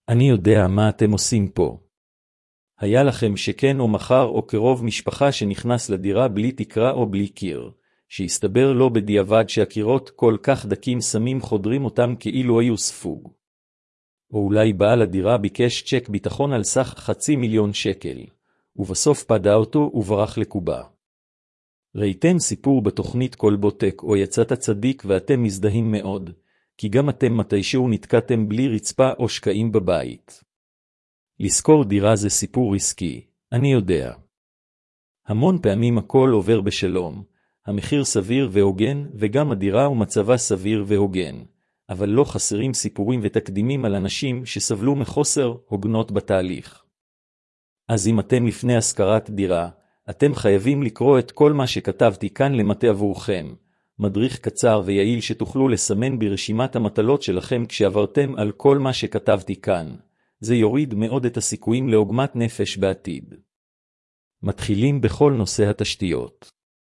אני יודע מה אתם עושים פה. היה לכם שכן או מחר או קרוב משפחה שנכנס לדירה בלי תקרה או בלי קיר, שהסתבר לו בדיעבד שהקירות כל כך דקים שמים חודרים אותם כאילו היו ספוג. או אולי בעל הדירה ביקש צ'ק ביטחון על סך 500,000 שקל, ובסוף פדה אותו וברח לקובה. ראיתם סיפור בתוכנית קולבוטק או יצאת צדיק ואתם מזדהים מאוד, כי גם אתם מתישהו נתקעתם בלי רצפה או שקעים בבית. לשכור דירה זה סיפור עסקי, אני יודע. המון פעמים הכל עובר בשלום, המחיר סביר והוגן וגם הדירה ומצבה סביר והוגן, אבל לא חסרים סיפורים ותקדימים על אנשים שסבלו מחוסר הוגנות בתהליך. אז אם אתם לפני השכרת דירה, אתם חייבים לקרוא את כל מה שכתבתי כאן למטה עבורכם, מדריך קצר ויעיל שתוכלו לסמן ברשימת המטלות שלכם כשעברתם על כל מה שכתבתי כאן. זה יוריד מאוד את הסיכויים לעוגמת נפש בעתיד. מתחילים בכל נושא התשתיות.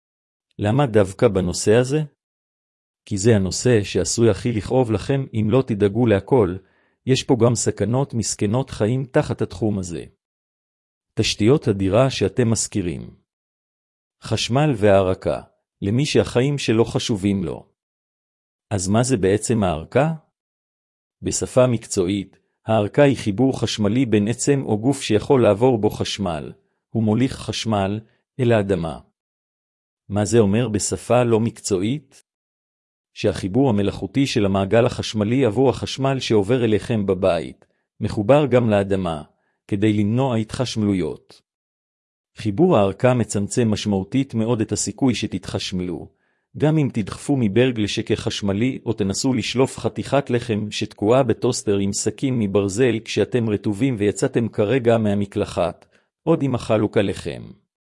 למה דווקא בנושא הזה? כי זה הנושא שעשוי הכי לכאוב לכם אם לא תדאגו להכל, יש פה גם סכנות מסכנות חיים תחת התחום הזה. תשתיות הדירה שאתם מזכירים. חשמל והערקה, למי שהחיים שלו חשובים לו. אז מה זה בעצם הערקה? בשפה מקצועית, הערקה היא חיבור חשמלי בין עצם או גוף שיכול לעבור בו חשמל, הוא מוליך חשמל אל האדמה. מה זה אומר בשפה לא מקצועית? שהחיבור המלאכותי של המעגל החשמלי עבור החשמל שעובר אליכם בבית, מחובר גם לאדמה, כדי למנוע התחשמלויות. חיבור הערקה מצמצם משמעותית מאוד את הסיכוי שתתחשמלו, גם אם תדחפו מברג לשקע חשמלי או תנסו לשלוף חתיכת לחם שתקועה בטוסטר עם סכין מברזל כשאתם רטובים ויצאתם כרגע מהמקלחת, עוד עם החלוקה לחם.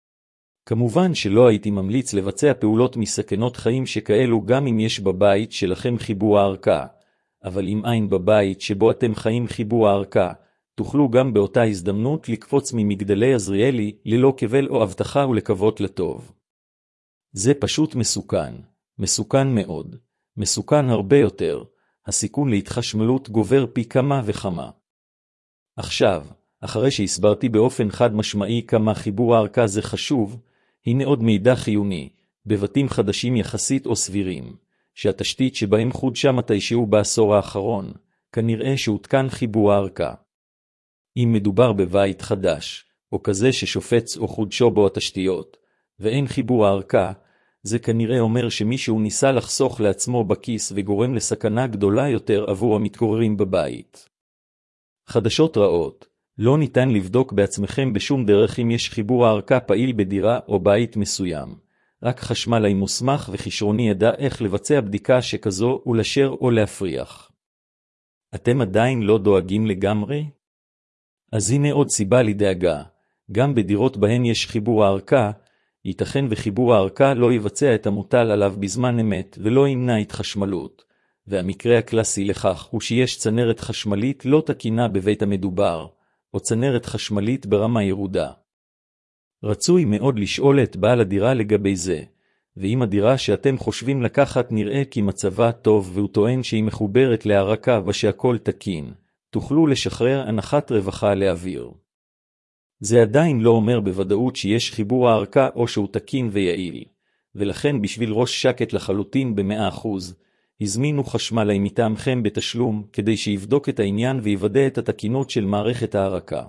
כמובן שלא הייתי ממליץ לבצע פעולות מסכנות חיים שכאלו גם אם יש בבית שלכם חיבור הערקה, אבל אם אין בבית שבו אתם חיים חיבור הערקה, תוכלו גם באותה הזדמנות לקפוץ ממגדלי עזריאלי ללא כבל או הבטחה ולקוות לטוב. זה פשוט מסוכן, מסוכן מאוד, מסוכן הרבה יותר, הסיכון להתחשמלות גובר פי כמה וכמה. עכשיו, אחרי שהסברתי באופן חד משמעי כמה חיבור הערקה זה חשוב, הנה עוד מידע חיוני, בבתים חדשים יחסית או סבירים, שהתשתית שבהם חודשה מתישהו בעשור האחרון, כנראה שהותקן חיבור הערקה. אם מדובר בבית חדש, או כזה ששופץ או חודשו בו התשתיות, ואין חיבור הערקה, זה כנראה אומר שמישהו ניסה לחסוך לעצמו בכיס וגורם לסכנה גדולה יותר עבור המתגוררים בבית. חדשות רעות, לא ניתן לבדוק בעצמכם בשום דרך אם יש חיבור הערקה פעיל בדירה או בית מסוים. רק חשמלאי מוסמך וכישרוני ידע איך לבצע בדיקה שכזו ולשר או להפריח. אתם עדיין לא דואגים לגמרי? אז הנה עוד סיבה לדאגה, גם בדירות בהן יש חיבור הערקה, ייתכן וחיבור הערקה לא יבצע את המוטל עליו בזמן אמת ולא ימנע התחשמלות, והמקרה הקלאסי לכך הוא שיש צנרת חשמלית לא תקינה בבית המדובר, או צנרת חשמלית ברמה ירודה. רצוי מאוד לשאול את בעל הדירה לגבי זה, ואם הדירה שאתם חושבים לקחת נראה כי מצבה טוב והוא טוען שהיא מחוברת להערקה ושהכל תקין, תוכלו לשחרר הנחת רווחה לאוויר. זה עדיין לא אומר בוודאות שיש חיבור הערקה או שהוא תקין ויעיל, ולכן בשביל ראש שקט לחלוטין ב100%, הזמינו חשמלאי מטעמכם בתשלום כדי שיבדוק את העניין ויוודא את התקינות של מערכת הערקה.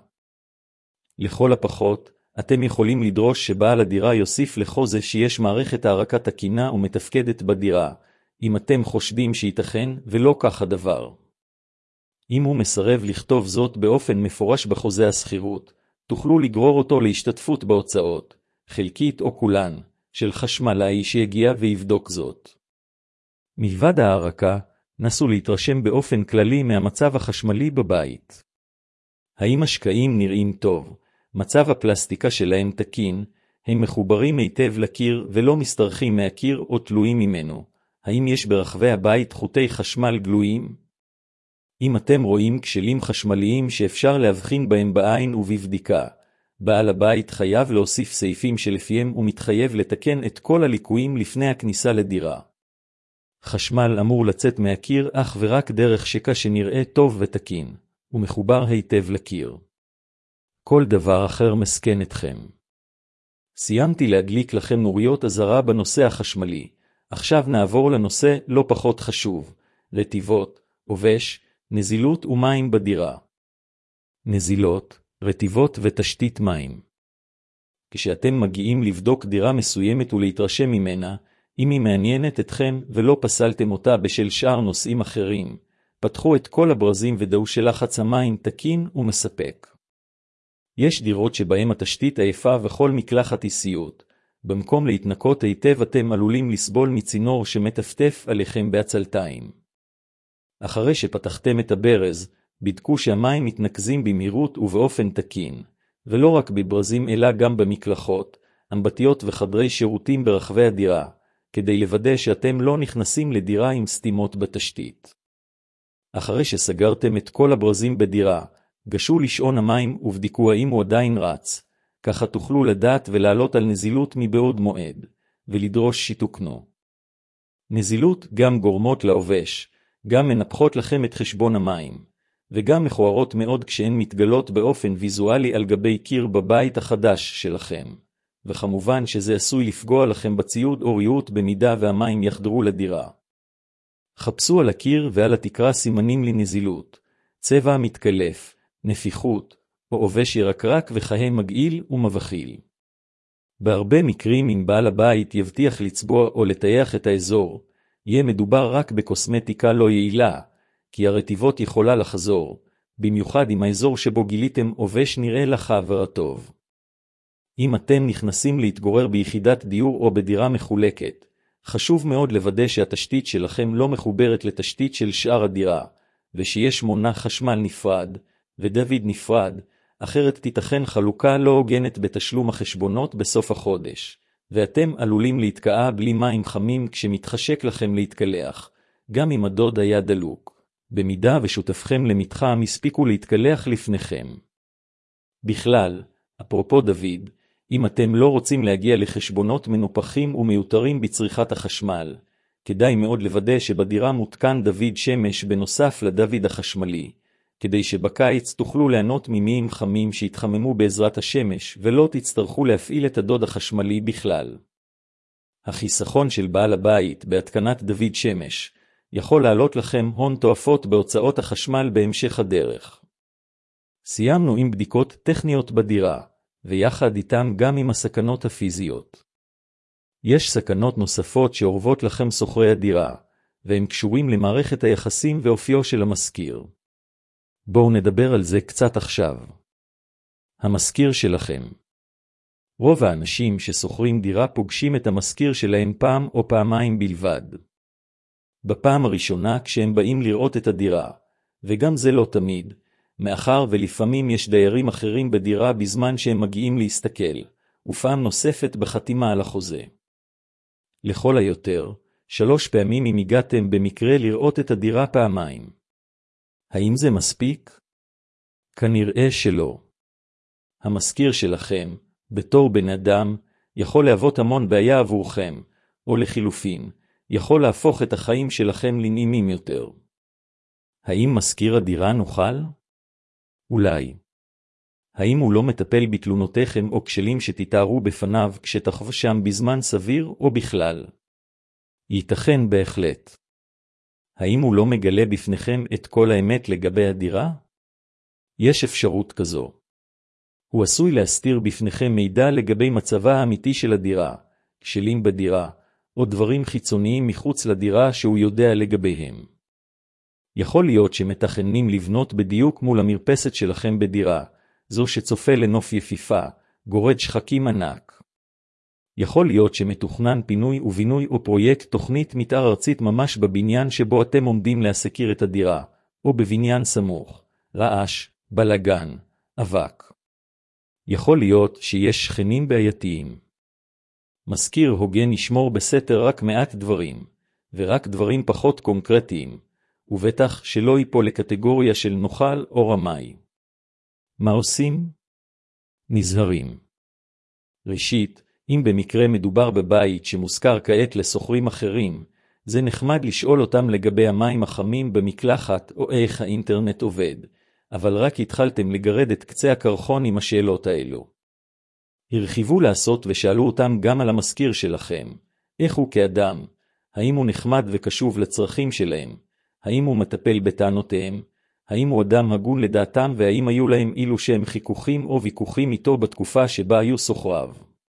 לכל הפחות, אתם יכולים לדרוש שבעל הדירה יוסיף לחוזה שיש מערכת הערקה תקינה ומתפקדת בדירה, אם אתם חושדים שייתכן ולא כך הדבר. אם הוא מסרב לכתוב זאת באופן מפורש בחוזה הסחירות, תוכלו לגרור אותו להשתתפות בהוצאות, חלקית או כולן, של חשמלאי שיגיע ויבדוק זאת. מלבד הערקה, נסו להתרשם באופן כללי מהמצב החשמלי בבית. האם השקעים נראים טוב, מצב הפלסטיקה שלהם תקין, הם מחוברים היטב לקיר ולא מסתרחים מהקיר או תלויים ממנו, האם יש ברחבי הבית חוטי חשמל גלויים? אם אתם רואים כשלים חשמליים שאפשר להבחין בהם בעין ובבדיקה, בעל הבית חייב להוסיף סעיפים שלפיהם הוא מתחייב לתקן את כל הליקויים לפני הכניסה לדירה. חשמל אמור לצאת מהקיר אך ורק דרך שקע שנראה טוב ותקין, ומחובר היטב לקיר. כל דבר אחר מסכן אתכם. סיימתי להדליק לכם נוריות אזהרה בנושא החשמלי. עכשיו נעבור לנושא לא פחות חשוב, רטיבות, עובש, נזילות ומים בדירה. נזילות, רטיבות ותשתית מים. כשאתם מגיעים לבדוק דירה מסוימת ולהתרשם ממנה, אם היא מעניינת אתכם ולא פסלתם אותה בשל שאר נושאים אחרים, פתחו את כל הברזים ודאו שלחץ המים תקין ומספק. יש דירות שבהם התשתית עייפה וכל מקלחת היא סיוט. במקום להתנקות היטב אתם עלולים לסבול מצינור שמטפטף עליכם בעצלתיים. אחרי שפתחתם את הברז, בדקו שהמים מתנקזים במהירות ובאופן תקין, ולא רק בברזים אלא גם במקלחות, אמבטיות וחדרי שירותים ברחבי הדירה, כדי לוודא שאתם לא נכנסים לדירה עם סתימות בתשתית. אחרי שסגרתם את כל הברזים בדירה, גשו לשעון המים ובדקו האם הוא עדיין רץ, ככה תוכלו לדעת ולעלות על נזילות מבעוד מועד, ולדרוש שיתוקנו. נזילות גם גורמות לעובש, גם מנפחות לכם את חשבון המים, וגם מכוערות מאוד כשהן מתגלות באופן ויזואלי על גבי קיר בבית החדש שלכם, וכמובן שזה עשוי לפגוע לכם בציוד או ריהוט במידה והמים יחדרו לדירה. חפשו על הקיר ועל התקרה סימנים לנזילות, צבע מתקלף, נפיחות, או עובש ירקרק וחיה מגעיל ומבחיל. בהרבה מקרים אם בעל הבית יבטיח לצבוע או לטייח את האזור, יהיה מדובר רק בקוסמטיקה לא יעילה, כי הרטיבות יכולה לחזור, במיוחד אם האזור שבו גיליתם עובש נראה לך ורטוב. אם אתם נכנסים להתגורר ביחידת דיור או בדירה מחולקת, חשוב מאוד לוודא שהתשתית שלכם לא מחוברת לתשתית של שאר הדירה, ושיש מונה חשמל נפרד, ודוד נפרד, אחרת תיתכן חלוקה לא הוגנת בתשלום החשבונות בסוף החודש, ואתם עלולים להתקעה בלי מים חמים כשמתחשק לכם להתקלח, גם אם הדוד היה דלוק, במידה ושותפכם למתחם הספיקו להתקלח לפניכם. בכלל, אפרופו דוד, אם אתם לא רוצים להגיע לחשבונות מנופחים ומיותרים בצריכת החשמל, כדאי מאוד לוודא שבדירה מותקן דוד שמש בנוסף לדוד החשמלי, כדי שבקיץ תוכלו ליהנות ממים חמים שיתחממו בעזרת השמש ולא תצטרכו להפעיל את הדוד החשמלי בכלל. החיסכון של בעל הבית בהתקנת דוד שמש יכול לעלות לכם הון תועפות בהוצאות החשמל בהמשך הדרך. סיימנו עם בדיקות טכניות בדירה, ויחד איתם גם עם הסכנות הפיזיות. יש סכנות נוספות שאורבות לכם סוחרי הדירה, והם קשורים למערכת היחסים ואופיו של המשכיר. בואו נדבר על זה קצת עכשיו. המשכיר שלכם. רוב האנשים שסוחרים דירה פוגשים את המשכיר שלהם פעם או פעמיים בלבד. בפעם הראשונה כשהם באים לראות את הדירה, וגם זה לא תמיד, מאחר ולפעמים יש דיירים אחרים בדירה בזמן שהם מגיעים להסתכל, ופעם נוספת בחתימה על החוזה. לכל היותר, 3 פעמים אם הגעתם במקרה לראות את הדירה פעמיים. האם זה מספיק? כנראה שלא. המשכיר שלכם, בתור בן אדם, יכול להוות המון בעיה עבורכם, או לחילופין, יכול להפוך את החיים שלכם לנעימים יותר. האם משכיר הדירה נוכל? אולי. האם הוא לא מטפל בתלונותיכם או כשלים שתתארו בפניו כשתחוו שם בזמן סביר או בכלל? ייתכן בהחלט. האם הוא לא מגלה בפניכם את כל האמת לגבי הדירה? יש אפשרות כזו. הוא עשוי להסתיר בפניכם מידע לגבי מצבה האמיתי של הדירה, כשלים בדירה, או דברים חיצוניים מחוץ לדירה שהוא יודע לגביהם. יכול להיות שמתכננים לבנות בדיוק מול המרפסת שלכם בדירה, זו שצופה לנוף יפיפה, גורד שחקים ענק. יכול להיות שמתוכנן פינוי ובינוי או פרויקט תוכנית מתאר ארצית ממש בבניין שבו אתם עומדים להשכיר את הדירה, או בבניין סמוך, רעש, בלגן, אבק. יכול להיות שיש שכנים בעייתיים. משכיר הוגן ישמור בסתר רק מעט דברים, ורק דברים פחות קונקרטיים, ובטח שלא ייפול לקטגוריה של נוכל או רמאי. מה עושים? נזהרים. ראשית, אם במקרה מדובר בבית שמושכר כעת לסוחרים אחרים, זה נחמד לשאול אותם לגבי המים החמים במקלחת או איך האינטרנט עובד, אבל רק התחלתם לגרד את קצה הקרחון עם השאלות האלו. הרחיבו לעשות ושאלו אותם גם על המשכיר שלכם, איך הוא כאדם, האם הוא נחמד וקשוב לצרכים שלהם, האם הוא מטפל בטענותיהם, האם הוא אדם הגון לדעתם והאם היו להם אילו שהם חיכוכים או ויכוחים איתו בתקופה שבה היו סוחריו.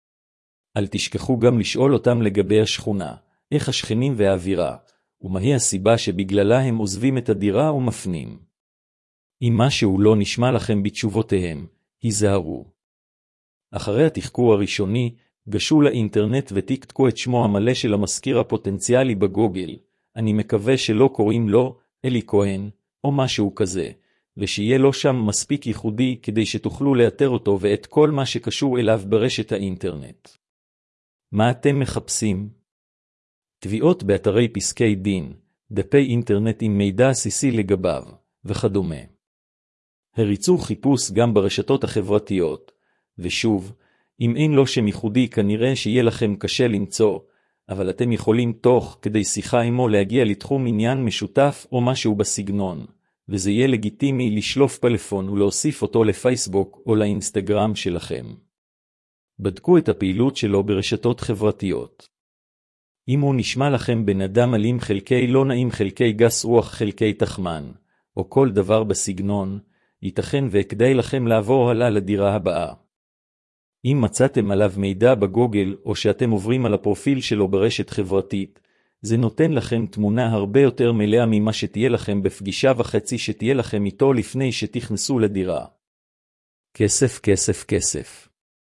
אל תשכחו גם לשאול אותם לגבי השכונה, איך השכנים והאווירה, ומהי הסיבה שבגללה הם עוזבים את הדירה ומפנים. אם משהו לא נשמע לכם בתשובותיהם, היזהרו. אחרי התחקור הראשוני, גשו לאינטרנט ותקתקו את שמו המלא של המשכיר הפוטנציאלי בגוגל, אני מקווה שלא קוראים לו אלי כהן, או משהו כזה, ושיהיה לו שם מספיק ייחודי כדי שתוכלו לאתר אותו ואת כל מה שקשור אליו ברשת האינטרנט. מה אתם מחפשים? תביעות באתרי פסקי דין, דפי אינטרנט עם מידע עסיסי לגביו, וכדומה. הריצו חיפוש גם ברשתות החברתיות, ושוב, אם אין לו שם ייחודי כנראה שיהיה לכם קשה למצוא, אבל אתם יכולים תוך כדי שיחה עמו להגיע לתחום עניין משותף או משהו בסגנון, וזה יהיה לגיטימי לשלוף פלאפון ולהוסיף אותו לפייסבוק או לאינסטגרם שלכם. בדקו את הפעילות שלו ברשתות חברתיות. אם הוא נשמע לכם בן אדם אלים חלקי לא נעים חלקי גס רוח חלקי תחמן, או כל דבר בסגנון, ייתכן וכדאי לכם לעבור הלאה לדירה הבאה. אם מצאתם עליו מידע בגוגל או שאתם עוברים על הפרופיל שלו ברשת חברתית, זה נותן לכם תמונה הרבה יותר מלאה ממה שתהיה לכם בפגישה וחצי שתהיה לכם איתו לפני שתכנסו לדירה. כסף, כסף, כסף.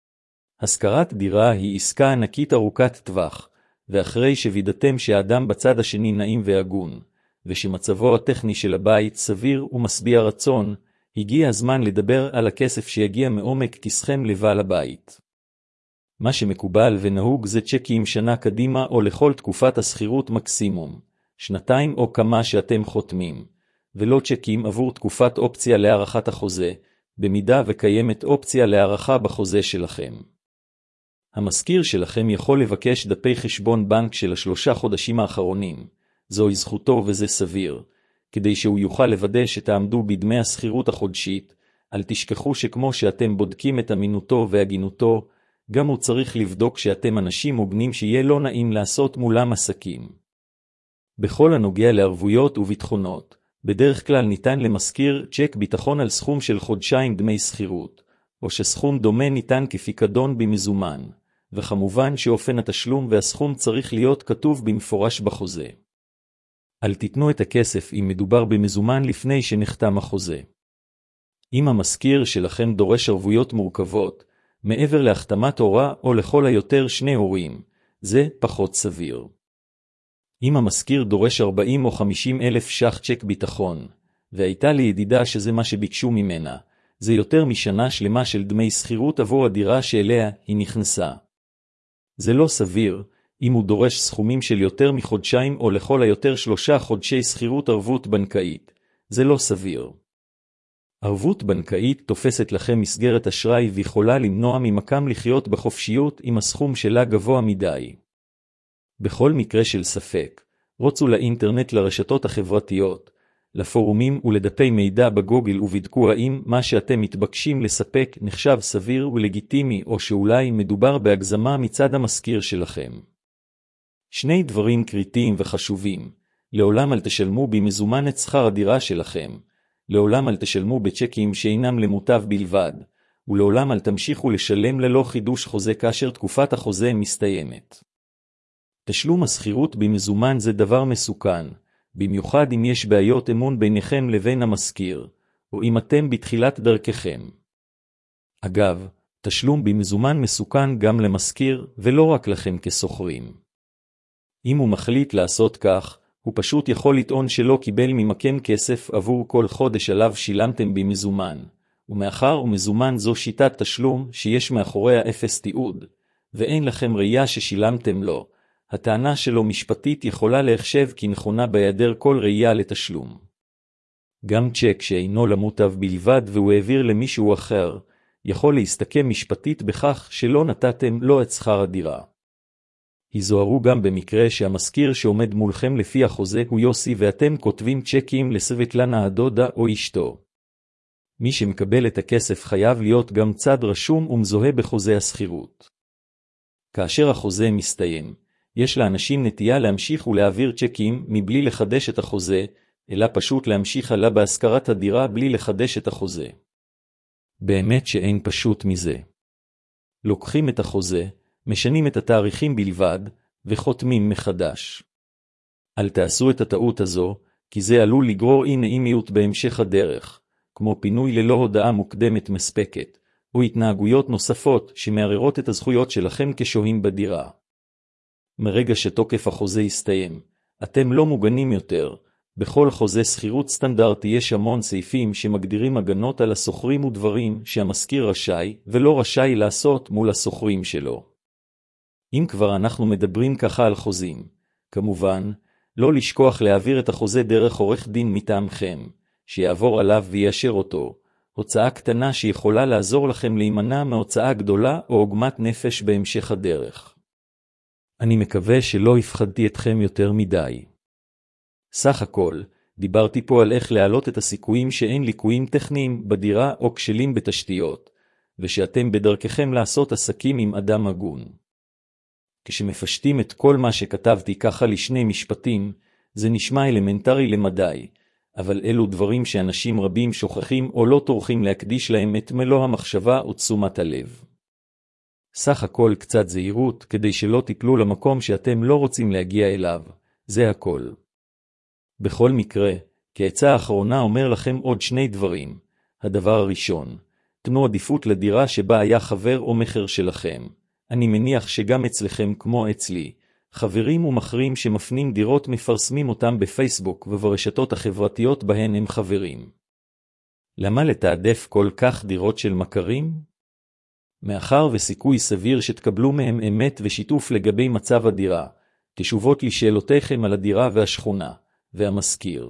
השכרת דירה היא עסקה ענקית ארוכת טווח, ואחרי שווידאתם שהאדם בצד השני נעים והגון, ושמצבו הטכני של הבית סביר ומשביע רצון, הגיע הזמן לדבר על הכסף שיגיע מעומק כיסכם לבעל הבית. מה שמקובל ונהוג זה צ'קים שנה קדימה או לכל תקופת השכירות מקסימום, שנתיים או כמה שאתם חותמים, ולא צ'קים עבור תקופת אופציה להארכת החוזה, במידה וקיימת אופציה להארכה בחוזה שלכם. המשכיר שלכם יכול לבקש דפי חשבון בנק של 3 חודשים האחרונים, זוהי זכותו וזה סביר, כדי שהוא יוכל לוודא שתעמדו בדמי השכירות החודשית. אל תשכחו שכמו שאתם בודקים את אמינותו והגינותו, גם הוא צריך לבדוק שאתם אנשים הוגנים שיהיה לא נעים לעשות מולם עסקים. בכל הנוגע לערבויות וביטחונות, בדרך כלל ניתן למשכיר צ'ק ביטחון על סכום של חודשיים דמי שכירות, או שסכום דומה ניתן כפיקדון במזומן, וכמובן שאופן התשלום והסכום צריך להיות כתוב במפורש בחוזה. אל תיתנו את הכסף אם מדובר במזומן לפני שנחתם החוזה. אם המשכיר שלכם דורש ערבויות מורכבות, מעבר להחתמת הורה או לכל היותר 2 הורים, זה פחות סביר. אם המשכיר דורש 40 או 50 אלף ש"ח צ'ק ביטחון, והייתה לי ידידה שזה מה שביקשו ממנה, זה יותר משנה שלמה של דמי שכירות עבור הדירה שאליה היא נכנסה. זה לא סביר, אם הוא דורש סכומים של יותר מחודשיים או לכל היותר 3 חודשי שכירות ערבות בנקאית, זה לא סביר. ערבות בנקאית תופסת לכם מסגרת אשראי ויכולה למנוע ממקם לחיות בחופשיות אם הסכום שלה גבוה מדי. בכל מקרה של ספק, רוצו לאינטרנט לרשתות החברתיות, לפורומים ולדפי מידע בגוגל ובדקו האם מה שאתם מתבקשים לספק נחשב סביר ולגיטימי או שאולי מדובר בהגזמה מצד המשכיר שלכם. 2 דברים קריטיים וחשובים, לעולם אל תשלמו במזומן את שכר הדירה שלכם, לעולם אל תשלמו בצ'קים שאינם למוטב בלבד, ולעולם אל תמשיכו לשלם ללא חידוש חוזה כאשר תקופת החוזה מסתיימת. תשלום השכירות במזומן זה דבר מסוכן, במיוחד אם יש בעיות אמון ביניכם לבין המשכיר, או אם אתם בתחילת דרככם. אגב, תשלום במזומן מסוכן גם למשכיר ולא רק לכם כסוחרים. אם הוא מחליט לעשות כך, הוא פשוט יכול לטעון שלא קיבל ממכם כסף עבור כל חודש עליו שילמתם במזומן, ומאחר ומזומן זו שיטת תשלום שיש מאחוריה 0 תיעוד, ואין לכם ראייה ששילמתם לו, הטענה שלו משפטית יכולה להחשב כנכונה בהיעדר כל ראייה לתשלום. גם צ'ק שאינו למוטב בלבד והוא העביר למישהו אחר, יכול להסתכם משפטית בכך שלא נתתם לו את שכר הדירה. היזהרו גם במקרה שהמשכיר שעומד מולכם לפי החוזה הוא יוסי ואתם כותבים צ'קים לסבטלנה הדודה או אשתו. מי שמקבל את הכסף חייב להיות גם צד רשום ומזוהה בחוזה השכירות. כאשר החוזה מסתיים, יש לאנשים נטייה להמשיך ולהעביר צ'קים מבלי לחדש את החוזה, אלא פשוט להמשיך הלאה בהשכרת הדירה בלי לחדש את החוזה. באמת שאין פשוט מזה. לוקחים את החוזה, משנים את התאריכים בלבד, וחותמים מחדש. אל תעשו את הטעות הזו, כי זה עלול לגרור אי נעימיות בהמשך הדרך, כמו פינוי ללא הודעה מוקדמת מספקת, או התנהגויות נוספות שמערערות את הזכויות שלכם כשוהים בדירה. מרגע שתוקף החוזה יסתיים, אתם לא מוגנים יותר. בכל חוזה שכירות סטנדרטי יש המון סעיפים שמגדירים הגנות על השוכרים ודברים שהמשכיר רשאי ולא רשאי לעשות מול השוכרים שלו. אם כבר אנחנו מדברים ככה על חוזים, כמובן, לא לשכוח להעביר את החוזה דרך עורך דין מטעמכם, שיעבור עליו ויאשר אותו, הוצאה קטנה שיכולה לעזור לכם להימנע מהוצאה גדולה או עוגמת נפש בהמשך הדרך. אני מקווה שלא הפחדתי אתכם יותר מדי. סך הכל, דיברתי פה על איך להעלות את הסיכויים שאין ליקויים טכניים בדירה או כשלים בתשתיות, ושאתם בדרככם לעשות עסקים עם אדם הגון. כשמפשטים את כל מה שכתבתי ככה לשני משפטים, זה נשמע אלמנטרי למדי, אבל אלו דברים שאנשים רבים שוכחים או לא טורחים להקדיש להם את מלוא המחשבה או תשומת הלב. סך הכל קצת זהירות כדי שלא תיפלו למקום שאתם לא רוצים להגיע אליו, זה הכל. בכל מקרה, כעצה האחרונה אומר לכם עוד שני דברים. הדבר הראשון, תנו עדיפות לדירה שבה היה חבר או מחר שלכם. אני מניח שגם אצלכם כמו אצלי, חברים ומחרים שמפנים דירות מפרסמים אותם בפייסבוק וברשתות החברתיות בהן הם חברים. למה לתעדף כל כך דירות של מכרים? מאחר וסיכוי סביר שתקבלו מהם אמת ושיתוף לגבי מצב הדירה, תשובות לשאלותיכם על הדירה והשכונה, והמשכיר.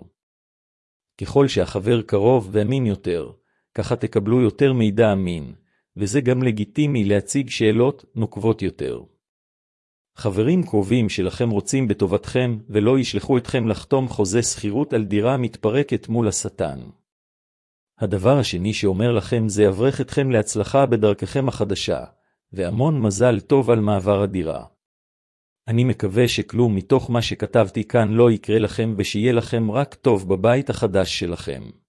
ככל שהחבר קרוב ואמין יותר, ככה תקבלו יותר מידע אמין, וזה גם לגיטימי להציג שאלות נוקבות יותר. חברים קרובים שלכם רוצים בטובתכם ולא ישלחו אתכם לחתום חוזה שכירות על דירה מתפרקת מול השטן. הדבר השני שאומר לכם זה יברך אתכם להצלחה בדרככם החדשה, והמון מזל טוב על מעבר הדירה. אני מקווה שכלום מתוך מה שכתבתי כאן לא יקרה לכם ושיהיה לכם רק טוב בבית החדש שלכם.